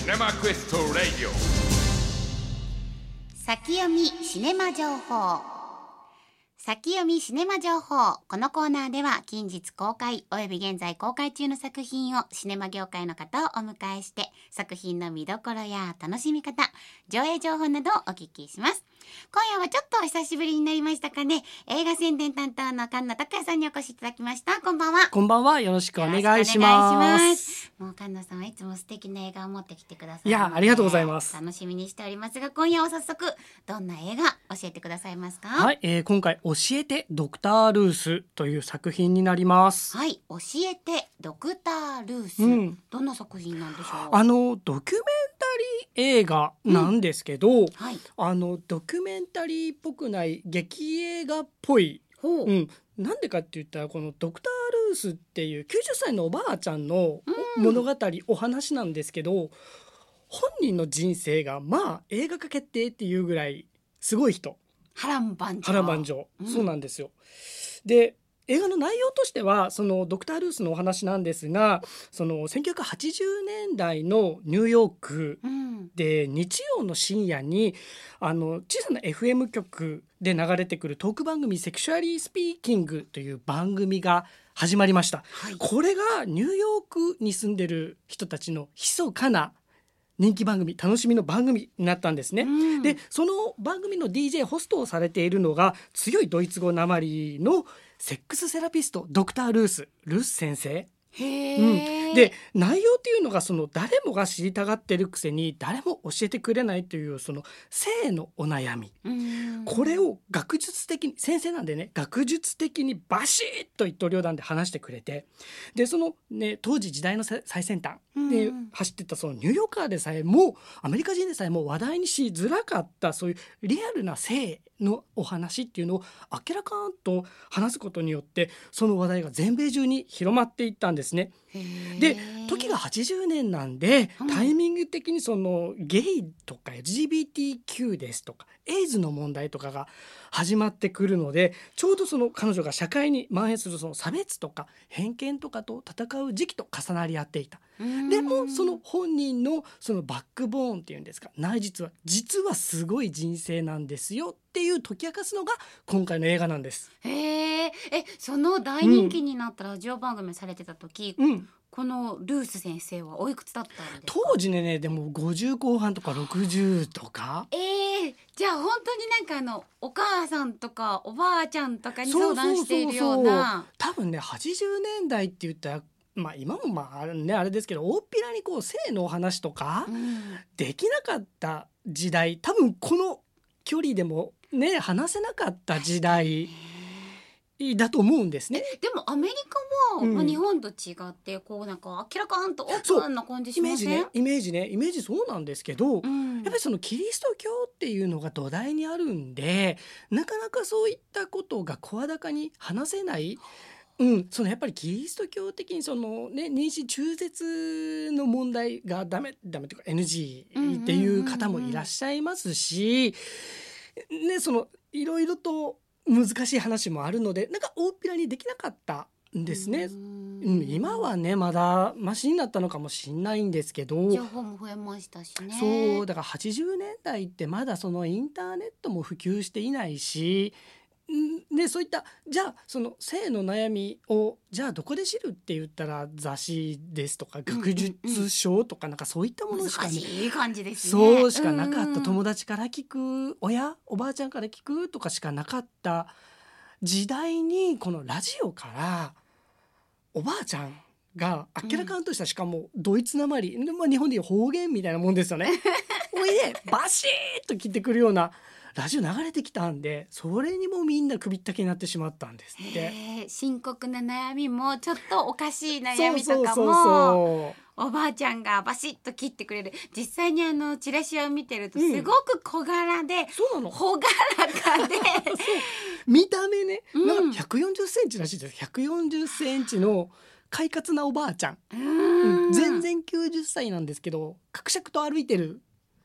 Cinema Quest Radio。 先読みシネマ情報。先読みシネマ情報。このコーナーでは近日公開および現在公開中の作品をシネマ業界の方をお迎えして、作品の見どころや楽しみ方、上映情報などをお聞きします。今夜はちょっとお久しぶりになりましたかね。映画宣伝担当の菅野拓也さんにお越しいただきました。こんばんは。 こんばんは。よろしくお願いします。 もう菅野さんはいつも素敵な映画を持ってきてくださるので、 いや、ありがとうございます。 楽しみにしておりますが、今夜は早速どんな映画教えてくださいますか？ はい、今回教えてドクター・ルースという作品になります。 はい、教えてドクター・ルース、どんな作品なんでしょう？ ドキュメンタリー映画なんですけど、 はい、 ドキュメンタリーっぽくない劇映画っぽい、なんでかって言ったら、このドクター・ルースっていう90歳のおばあちゃんの物語、お話なんですけど、本人の人生が映画化決定っていうぐらいすごい人、 波乱万丈、 そうなんですよ。で、映画の内容としてはそのドクター・ルースのお話なんですが、その1980年代のニューヨークで、日曜の深夜に小さな FM 局で流れてくるトーク番組セクシュアリースピーキングという番組が始まりました。これがニューヨークに住んでる人たちの密かな人気番組、楽しみの番組になったんですね。で、その番組の DJ ホストをされているのが強いドイツ語なまりのセックスセラピストドクター・ルース先生。で、内容っていうのがその誰もが知りたがってるくせに誰も教えてくれないというその性のお悩み、これを学術的に、先生なんでね、学術的にバシッと一刀両断で話してくれて、でそのね、当時時代の最先端で走ってたそのニューヨーカーでさえも、アメリカ人でさえも話題にしづらかったそういうリアルな性のお話っていうのを明らかんと話すことによって、その話題が全米中に広まっていったんですね。で、時が80年なんで、タイミング的にそのゲイとか LGBTQ ですとかエイズの問題とかが始まってくるので、ちょうどその彼女が社会に蔓延するその差別とか偏見とかと戦う時期と重なり合っていた。でもその本人のそのバックボーンっていうんですか、内実は実はすごい人生なんですよっていう解き明かすのが今回の映画なんです。 その大人気になったラジオ番組されてた時、このルース先生はおいくつだったんですか？ 当時ね、でも50後半とか60とか。 じゃあ本当にお母さんとかおばあちゃんとかに相談しているような。 多分ね、80年代って言ったら今もあれですけど、大っぴらにこう性のお話とかできなかった時代、多分この距離でもね話せなかった時代だと思うんですね。 でもアメリカは、日本と違ってこう明らかんとオープンな感じしません？ イメージそうなんですけど、やっぱりそのキリスト教っていうのが土台にあるんで、なかなかそういったことが声高に話せない。そのやっぱりキリスト教的にその、妊娠中絶の問題がダメというか NG っていう方もいらっしゃいますし、そのいろいろと難しい話もあるので、大っぴらにできなかったんですね。今はねまだマシになったのかもしれないんですけど、 情報も増えましたしね。 そうだから80年代ってまだそのインターネットも普及していないし、そういったじゃあその性の悩みをじゃあどこで知るって言ったら、雑誌ですとか学術書とかそういったものしかね、 難しい感じですね。 そうしかなかった。友達から聞く、おばあちゃんから聞くとかしかなかった時代に、このラジオからおばあちゃんが明らかんとした、しかもドイツなまり、日本でいう方言みたいなもんですよね。おいでバシッと切ってくるようなラジオ流れてきたんで、それにもみんな首ったけになってしまったんですって。 深刻な悩みもちょっとおかしい悩みとかもおばあちゃんがバシッと切ってくれる。実際にチラシを見てるとすごく小柄で、朗らかで見た目ね、140センチらしいです。140センチの快活なおばあちゃん、全然90歳なんですけど、かくしゃくと歩いてる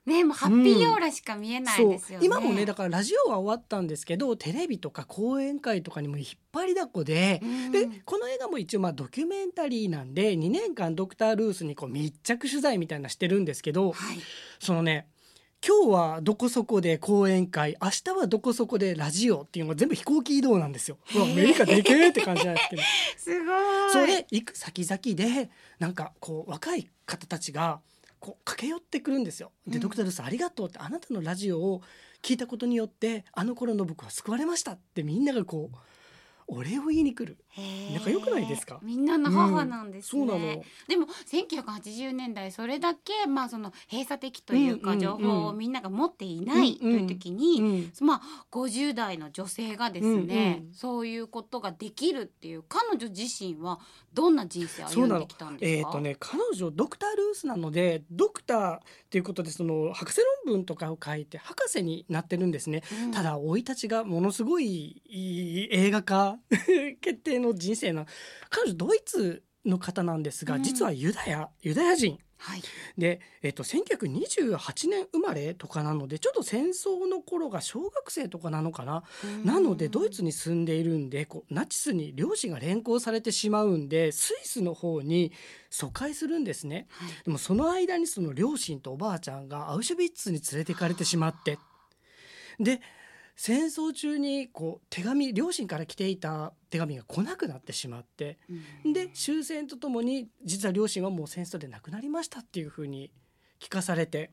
ね、もうハッピーオーラしか見えないですよね。 今もねだからラジオは終わったんですけどテレビとか講演会とかにも引っ張りだこで、でこの映画も一応ドキュメンタリーなんで2年間ドクター・ルースにこう密着取材みたいなしてるんですけど、 はい、 そのね今日はどこそこで講演会、明日はどこそこでラジオっていうのが全部飛行機移動なんですよ。アメリカでけーって感じなんですけどすごい。 それ行く先々でなんかこう若い方たちがこう駆け寄ってくるんですよ。で、ドクター・ルースありがとうって、あなたのラジオを聞いたことによってあの頃の僕は救われましたってみんながこうお礼を言いに来る。なんか良くないですか？ みんなの母なんですね、 そうなの。 でも1980年代それだけ、その閉鎖的というか、情報をみんなが持っていないという時に、50代の女性がですね、そういうことができるっていう、彼女自身はどんな人生を歩んできたんですか？ 彼女ドクター・ルースなのでドクターっていうことでその博士論文とかを書いて博士になってるんですね、ただ生い立ちがものすごい映画化決定の人生な。彼女ドイツの方なんですが、実はユダヤ人、 はい、 で、1928年生まれとかなのでちょっと戦争の頃が小学生とかなのかな、なのでドイツに住んでいるんでこうナチスに両親が連行されてしまうんでスイスの方に疎開するんですね、はい、でもその間にその両親とおばあちゃんがアウシュビッツに連れてかれてしまって、で戦争中にこう両親から来ていた手紙が来なくなってしまって、で終戦とともに実は両親はもう戦争で亡くなりましたっていう風に聞かされて、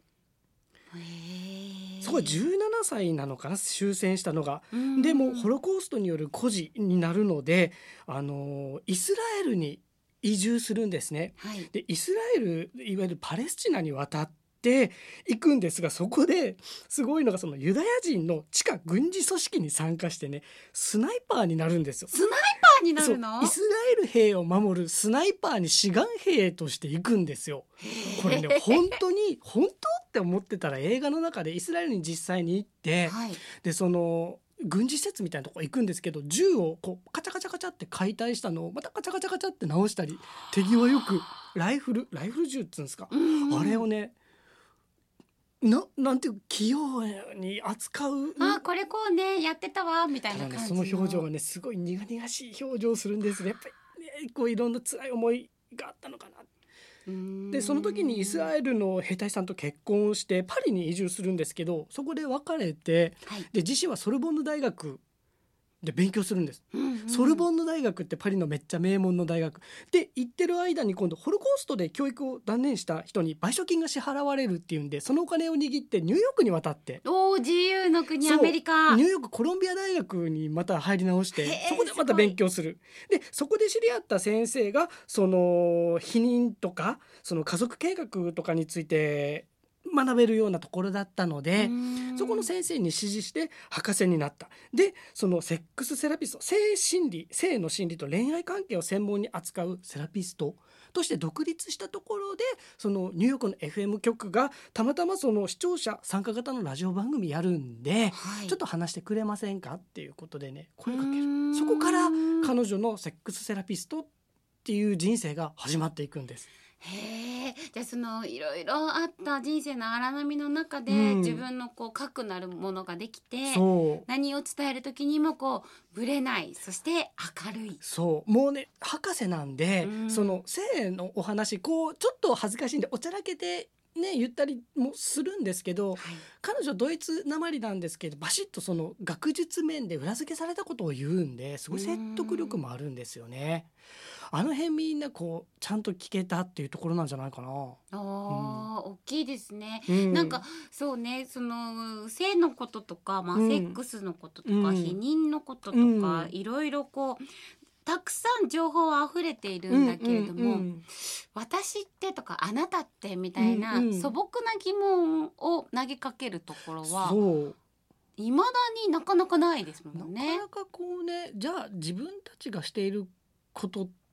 そこは17歳なのかな、終戦したのが。でもホロコーストによる孤児になるのでイスラエルに移住するんですね、はい、でイスラエルいわゆるパレスチナに渡って行くんですが、そこですごいのがそのユダヤ人の地下軍事組織に参加してねスナイパーになるんですよ。 スナイパーになるの？ イスラエル兵を守るスナイパーに志願兵として行くんですよ。これね本当って思ってたら映画の中でイスラエルに実際に行って、はい、でその軍事施設みたいなとこ行くんですけど、銃をこうカチャカチャカチャって解体したのをまたカチャカチャカチャって直したり、手際よくライフル銃っつうんですか、あれをねなんていう器用に扱う、 これこうねやってたわみたいな感じの、 その表情がねすごい苦々しい表情をするんですね。やっぱり、ね、こういろんな辛い思いがあったのかな。でその時にイスラエルの兵隊さんと結婚してパリに移住するんですけど、そこで別れて、はい、で自身はソルボンヌ大学で勉強するんです、ソルボンヌ大学ってパリのめっちゃ名門の大学で行ってる間に今度ホロコーストで教育を断念した人に賠償金が支払われるっていうんで、そのお金を握ってニューヨークに渡って、 自由の国アメリカ、 ニューヨークコロンビア大学にまた入り直して、そこでまた勉強する。でそこで知り合った先生がその避妊とかその家族計画とかについて学べるようなところだったので、そこの先生に師事して博士になった。でそのセックスセラピスト、性の心理と恋愛関係を専門に扱うセラピストとして独立したところで、そのニューヨークの FM 局がたまたまその視聴者参加型のラジオ番組やるんで、はい、ちょっと話してくれませんかっていうことでね声かける。そこから彼女のセックスセラピストっていう人生が始まっていくんです。 じゃあそのいろいろあった人生の荒波の中で、自分のこう核なるものができて、何を伝える時にもこうぶれない、そして明るい。 もうね博士なんで、その性のお話こうちょっと恥ずかしいんでおちゃらけてね言ったりもするんですけど、はい、彼女ドイツなまりなんですけどバシッとその学術面で裏付けされたことを言うんで、すごい説得力もあるんですよね。あの辺みんなこうちゃんと聞けたっていうところなんじゃないかな。 大きいですね、なんかそうね、その性のこととか、セックスのこととか、避妊のこととか、いろいろこうたくさん情報は溢れているんだけれども、私ってとかあなたってみたいな素朴な疑問を投げかけるところは未だになかなかないですもんね。 なかなかこうね、じゃあ自分たちがしていることっ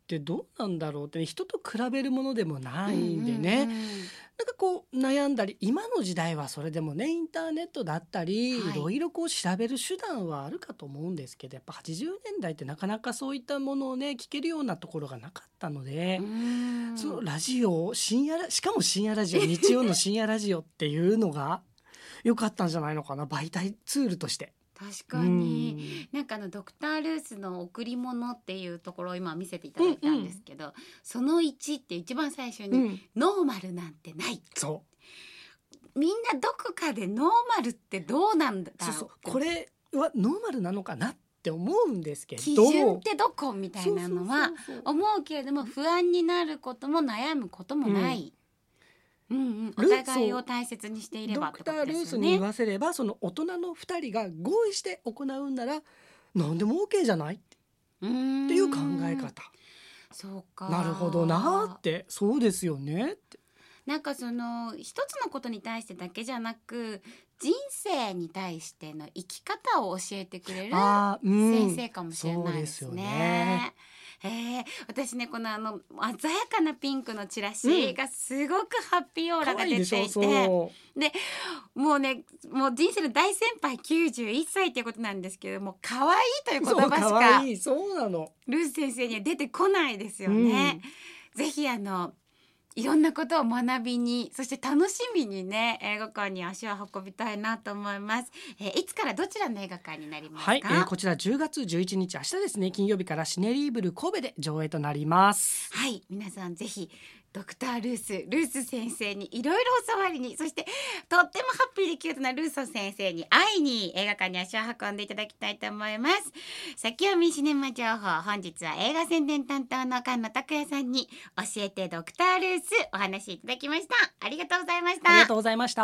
ってどうなんだろうって、ね、人と比べるものでもないんでね、なんかこう悩んだり、今の時代はそれでもねインターネットだったり、 はいいろいろこう調べる手段はあるかと思うんですけど、やっぱ80年代ってなかなかそういったものをね聞けるようなところがなかったので、そのラジオしかも深夜ラジオ日曜の深夜ラジオっていうのが良かったんじゃないのかな、媒体ツールとして。 確かに、なんかドクター・ルースの贈り物っていうところを今見せていただいたんですけど、その1って一番最初に、ノーマルなんてない。みんなどこかでノーマルってどうなんだろう、 これはノーマルなのかなって思うんですけど、 基準ってどこみたいなのは思うけれども、不安になることも悩むこともない、お互いを大切にしていればってことですよね。 ドクター・ルースに言わせれば、その大人の2人が合意して行うんなら何でも OK じゃないっていう考え方。 そうか、 なるほどなって、そうですよねって。 なんかその一つのことに対してだけじゃなく、人生に対しての生き方を教えてくれる先生かもしれないですね。私ね、この鮮やかなピンクのチラシがすごくハッピーオーラが出ていて、でもうね、もう人生の大先輩91歳っていうことなんですけども、可愛いという言葉しかルース先生には出てこないですよね。ぜひいろんなことを学びに、そして楽しみにね、映画館に足を運びたいなと思います。いつからどちらの映画館になりますか？ こちら10月11日明日ですね、金曜日からシネリーブル神戸で上映となります。 はい、皆さんぜひドクター・ルース先生にいろいろ教わりに、そしてとってもハッピーでキュートなルース先生に会いに映画館に足を運んでいただきたいと思います。先読みシネマ情報、本日は映画宣伝担当の菅野拓也さんに教えてドクター・ルースお話しいただきました。ありがとうございました。 ありがとうございました。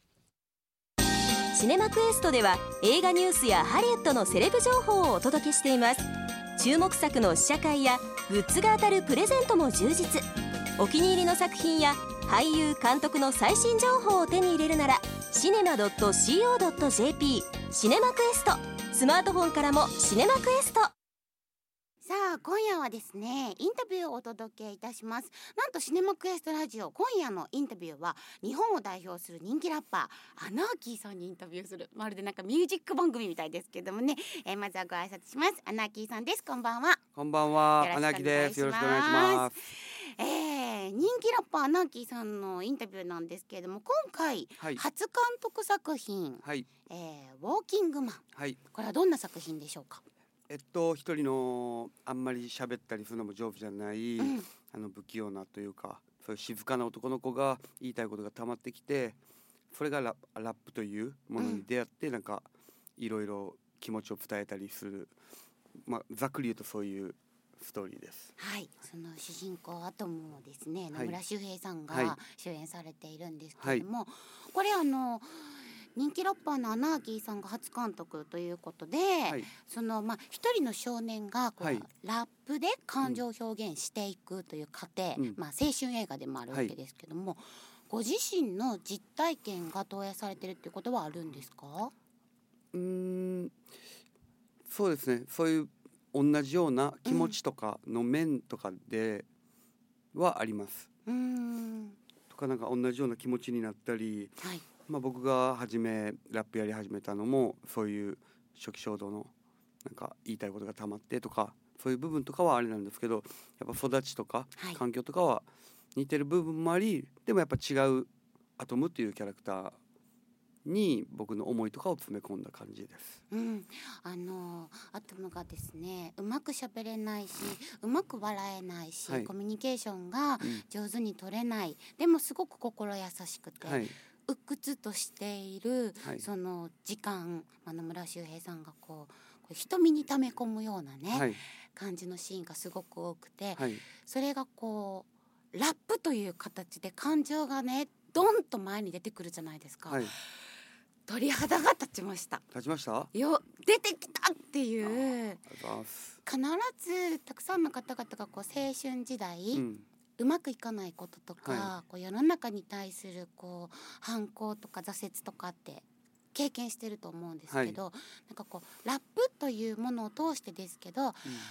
シネマクエストでは映画ニュースやハリウッドのセレブ情報をお届けしています。注目作の試写会やグッズが当たるプレゼントも充実。お気に入りの作品や俳優監督の最新情報を手に入れるならシネマ .co.jp シネマクエスト、スマートフォンからもシネマクエスト。 さあ、今夜はですね、インタビューをお届けいたします。なんとシネマクエストラジオ、今夜のインタビューは日本を代表する人気ラッパーアナーキーさんにインタビューする、まるでなんかミュージック番組みたいですけどもね、まずはご挨拶します。アナーキーさんです。こんばんは。 こんばんは、アナーキーです。よろしくお願いします。 人気ラッパーアナーキーさんのインタビューなんですけれども、今回、初監督作品、ウォーキングマン、これはどんな作品でしょうか？ 一人のあんまり喋ったりするのも上手じゃない、不器用なというか、そういう静かな男の子が言いたいことが溜まってきて、それがラップというものに出会って、なんかいろいろ気持ちを伝えたりする、ざっくり言うとそういうストーリーです。 はい、その主人公アトムをですね、野村周平さんが主演されているんですけれども、これ人気ラッパーのアナーキーさんが初監督ということで、その一人の少年がラップで感情を表現していくという過程、青春映画でもあるわけですけども、ご自身の実体験が投影されてるっていうことはあるんですか？ そうですね、そういう同じような気持ちとかの面とかではあります。とか、なんか同じような気持ちになったり、僕がラップやり始めたのもそういう初期衝動のなんか言いたいことがたまってとか、そういう部分とかはあれなんですけど、やっぱ育ちとか環境とかは似てる部分もあり、でもやっぱ違うアトムっていうキャラクターに僕の思いとかを詰め込んだ感じです。 アトムがですね、うまく喋れないし、うまく笑えないし、コミュニケーションが上手に取れない、でもすごく心優しくて、鬱屈としている、その時間、野村周平さんがこう瞳に溜め込むようなね、感じのシーンがすごく多くて、それがこうラップという形で感情がねドンと前に出てくるじゃないですか。鳥肌が立ちました。出てきたっていう。必ずたくさんの方々が青春時代、うまくいかないこととか、世の中に対する反抗とか挫折とかって経験してると思うんですけど、なんかラップというものを通してですけど、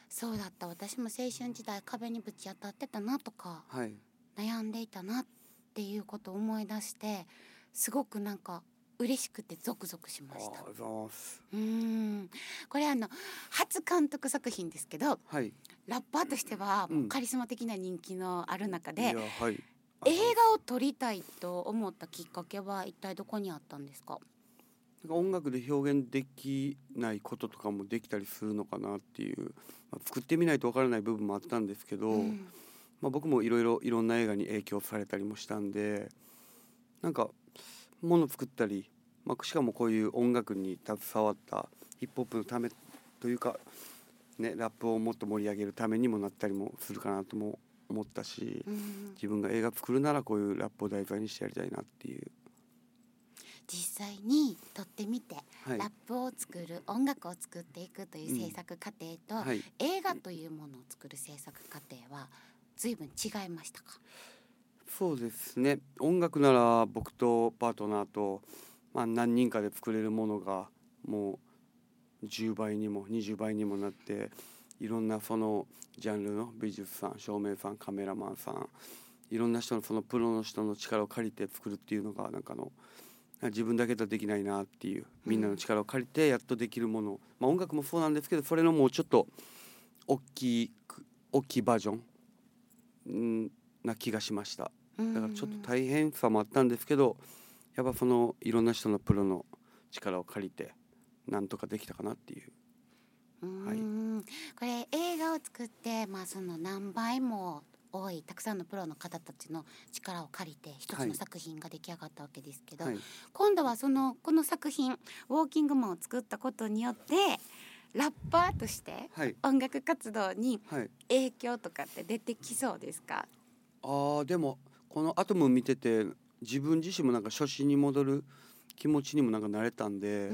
そうだった、私も青春時代壁にぶち当たってたなとか、 はい、 悩んでいたなっていうことを思い出して、すごくなんか嬉しくてゾクゾクしました。 ありがとうございます。 これ初監督作品ですけど、 はい、 ラッパーとしてはもうカリスマ的な人気のある中で、 いや、はい、 映画を撮りたいと思ったきっかけは一体どこにあったんですか？ 音楽で表現できないこととかもできたりするのかなっていう、作ってみないとわからない部分もあったんですけど、僕もいろんな映画に影響されたりもしたんで、なんかもの作ったり、しかもこういう音楽に携わったヒップホップのためというか、ね、ラップをもっと盛り上げるためにもなったりもするかなとも思ったし、自分が映画作るならこういうラップを題材にしてやりたいなっていう。 実際に撮ってみて、 はい、 ラップを作る、音楽を作っていくという制作過程と、 はい、 映画というものを作る制作過程は随分違いましたか？ そうですね、音楽なら僕とパートナーと、何人かで作れるものがもう10倍にも20倍にもなって、いろんなそのジャンルの美術さん、照明さん、カメラマンさん、いろんな人のそのプロの人の力を借りて作るっていうのが自分だけではできないなっていう、みんなの力を借りてやっとできるもの、音楽もそうなんですけど、それのもうちょっと大きいバージョンな気がしました。だからちょっと大変さもあったんですけど、やっぱそのいろんな人のプロの力を借りてなんとかできたかなっていう。はい、 これ映画を作って、その何倍も多いたくさんのプロの方たちの力を借りて一つの作品が出来上がったわけですけど、今度はこの作品ウォーキングマンを作ったことによってラッパーとして音楽活動に影響とかって出てきそうですか？ でもこのアトム見てて自分自身も初心に戻る気持ちにもなれたんで、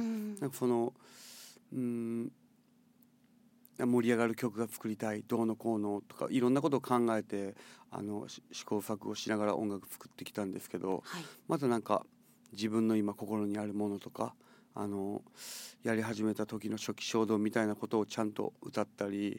盛り上がる曲が作りたい、どうのこうのとかいろんなことを考えて試行錯誤しながら音楽作ってきたんですけど、また自分の今心にあるものとかやり始めた時の初期衝動みたいなことをちゃんと歌ったり、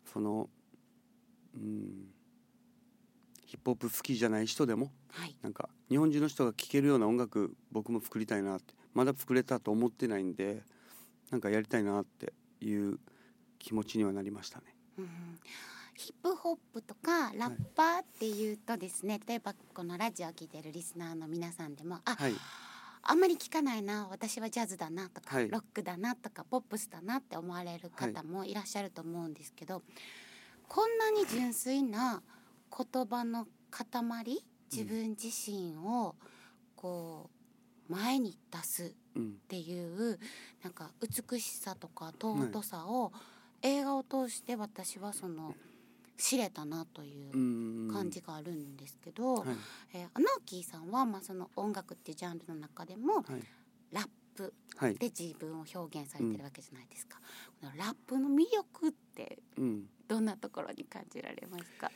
ヒップホップ好きじゃない人でも、日本中の人が聴けるような音楽僕も作りたいなって、まだ作れたと思ってないんでやりたいなっていう気持ちにはなりましたね。 ヒップホップとかラッパーっていうとですね、例えばこのラジオを聴いているリスナーの皆さんでもあんまり聞かないな、私はジャズだなとか、ロックだなとかポップスだなって思われる方もいらっしゃると思うんですけど、こんなに純粋な言葉の塊、自分自身をこう前に出すっていう美しさとか尊さを映画を通して私は知れたなという感じがあるんですけど、アナーキーさんはその音楽っていうジャンルの中でもラップで自分を表現されてるわけじゃないですか。ラップの魅力ってどんなところに感じられますか？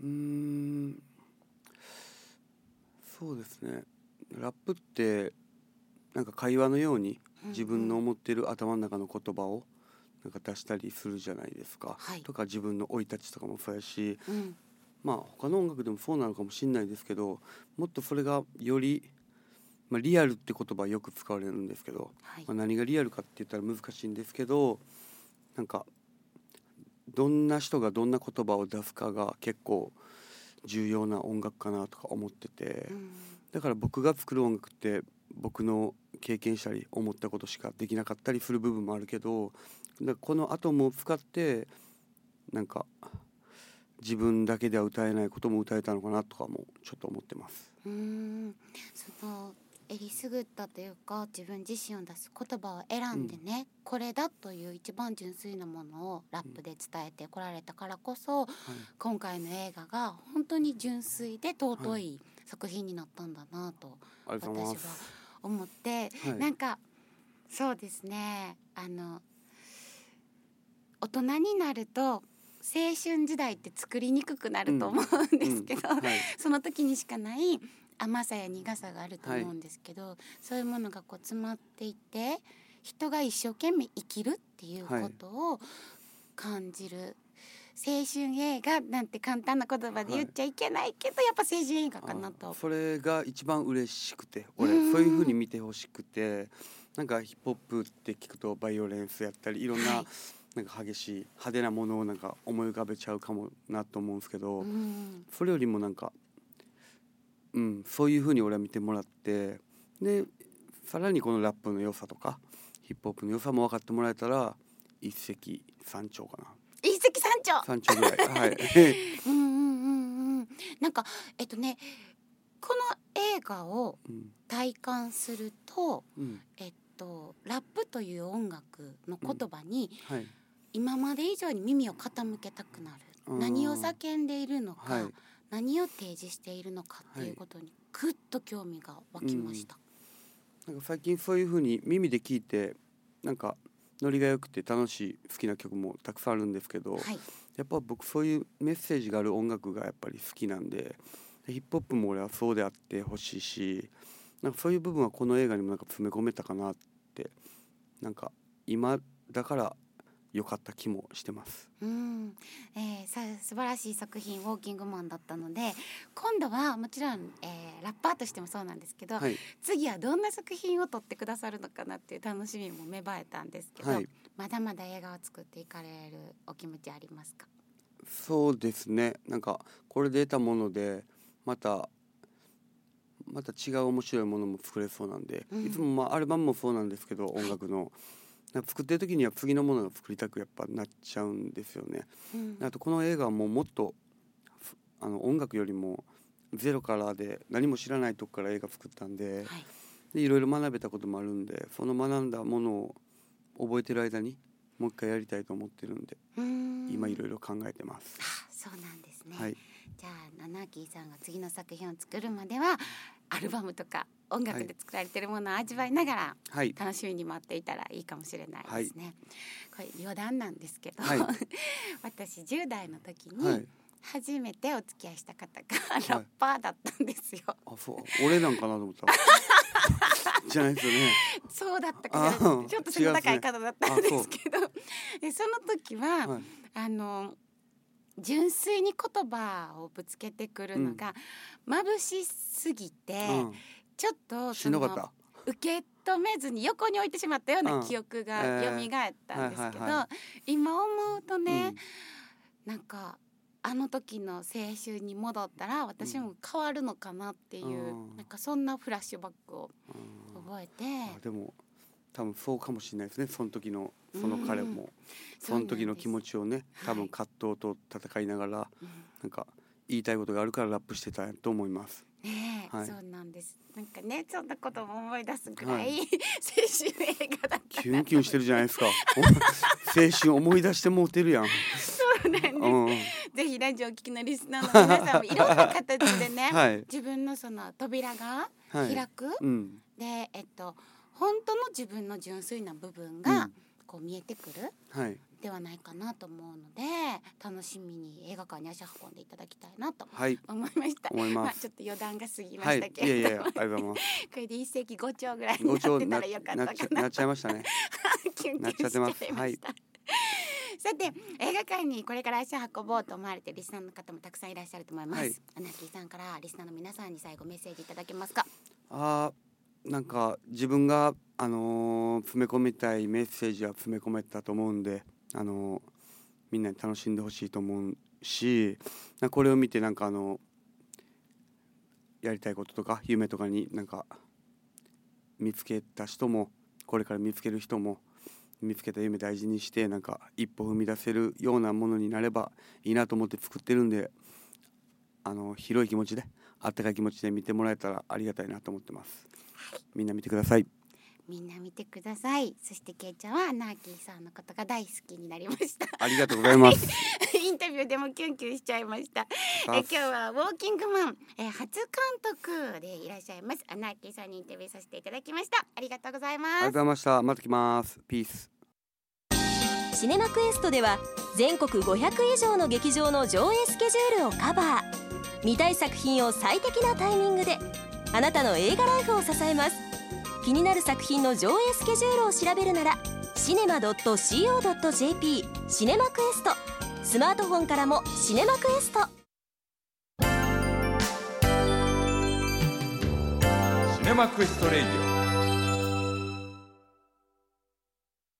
そうですね、ラップって会話のように自分の思っている頭の中の言葉を出したりするじゃないですか、とか自分の生い立ちとかもそうやし、他の音楽でもそうなのかもしれないですけど、もっとそれがより、リアルって言葉はよく使われるんですけど、何がリアルかって言ったら難しいんですけど、どんな人がどんな言葉を出すかが結構重要な音楽かなとか思ってて、だから僕が作る音楽って僕の経験したり思ったことしかできなかったりする部分もあるけど、このアトムを使って自分だけでは歌えないことも歌えたのかなとかもちょっと思ってます。 えりすぐったというか自分自身を出す言葉を選んでね、これだという一番純粋なものをラップで伝えてこられたからこそ、今回の映画が本当に純粋で尊い作品になったんだなと私は思って、そうですね、大人になると青春時代って作りにくくなると思うんですけど、その時にしかない甘さや苦さがあると思うんですけど、そういうものが詰まっていて人が一生懸命生きるっていうことを感じる青春映画なんて簡単な言葉で言っちゃいけないけど、やっぱ青春映画かなと。 それが一番嬉しくて、俺そういう風に見てほしくて、なんかヒップホップって聞くとバイオレンスやったりいろんな、なんか激しい派手なものをなんか思い浮かべちゃうかもなと思うんですけど、それよりもなんか、そういう風に俺は見てもらって、でさらにこのラップの良さとかヒップホップの良さも分かってもらえたら一石三鳥かな。 一石三鳥ぐらいはいなんかこの映画を体感すると、ラップという音楽の言葉に、今まで以上に耳を傾けたくなる、何を叫んでいるのか、何を提示しているのかっていうことにぐっと興味が湧きました。 なんか最近そういう風に耳で聞いてなんかノリが良くて楽しい好きな曲もたくさんあるんですけど、やっぱ僕そういうメッセージがある音楽がやっぱり好きなんで、ヒップホップも俺はそうであってほしいし、なんかそういう部分はこの映画にもなんか詰め込めたかなって、なんか今だから良かった気もしてます。 素晴らしい作品ウォーキングマンだったので、今度はもちろん、ラッパーとしてもそうなんですけど、次はどんな作品を撮ってくださるのかなっていう楽しみも芽生えたんですけど、まだまだ映画を作っていかれるお気持ちありますか？ そうですね、なんかこれで得たものでまた違う面白いものも作れそうなんで、いつもアルバムもそうなんですけど、音楽の作ってる時には次のものが作りたくやっぱなっちゃうんですよね。あとこの映画はもっと音楽よりもゼロからで何も知らないとこから映画作ったんで、いろいろ学べたこともあるんで、その学んだものを覚えてる間にもう一回やりたいと思ってるんで、今いろいろ考えてます。 そうなんですね。じゃあナナーキーさんが次の作品を作るまではアルバムとか音楽で作られているものを味わいながら楽しみに待っていたらいいかもしれないですね。これ余談なんですけど、私10代の時に初めてお付き合いした方がラッパーだったんですよ。 俺なんかなと思ったじゃないですよね。 そうだったかな、ちょっと背の高い方だったんですけど、でその時は、純粋に言葉をぶつけてくるのが眩しすぎて、ちょっとしんどかった、 受け止めずに横に置いてしまったような記憶が蘇ったんですけど、今思うとね、なんかあの時の青春に戻ったら私も変わるのかなっていう、なんかそんなフラッシュバックを覚えて、 でも多分そうかもしれないですね。その時のその彼も、その時の気持ちをね、多分葛藤と戦いながら、なんか言いたいことがあるからラップしてたと思います。 そうなんです。なんかね、そんなことも思い出すくらい、青春映画だった。 キュンキュンしてるじゃないですか青春思い出してもうてるやん。 そうなんです、ぜひラジオを聞きのリスナーの皆さんもいろんな形でね、自分のその扉が開く、で本当の自分の純粋な部分がこう見えてくる、ではないかなと思うので、楽しみに映画館に足を運んでいただきたいなと思いました。ちょっと余談が過ぎましたけれども、これで一石五鳥ぐらいになってたらよかったかな。 なっちゃいましたね。 キュンキュンしちゃいました。さて、映画館にこれから足を運ぼうと思われているリスナーの方もたくさんいらっしゃると思います。ナッキーさんからリスナーの皆さんに最後メッセージいただけますか？ なんか自分が、詰め込みたいメッセージは詰め込めたと思うんで、みんなに楽しんでほしいと思うし、これを見てなんかやりたいこととか夢とかになんか見つけた人も、これから見つける人も、見つけた夢大事にしてなんか一歩踏み出せるようなものになればいいなと思って作ってるんで、広い気持ちで、あったかい気持ちで見てもらえたらありがたいなと思ってます。みんな見てください。 みんな見てください。そしてケイちゃんはナーキーさんのことが大好きになりました。 ありがとうございますインタビューでもキュンキュンしちゃいました。今日はウォーキングマン、初監督でいらっしゃいますナーキーさんにインタビューさせていただきました。ありがとうございます。 ありがとうございました。また来ます。ピース。 シネマクエストでは全国500以上の劇場の上映スケジュールをカバー。見たい作品を最適なタイミングで、あなたの映画ライフを支えます。気になる作品の上映スケジュールを調べるなら cinema.co.jp シネマクエスト、 スマートフォンからもシネマクエスト。 シネマクエストレイディオ。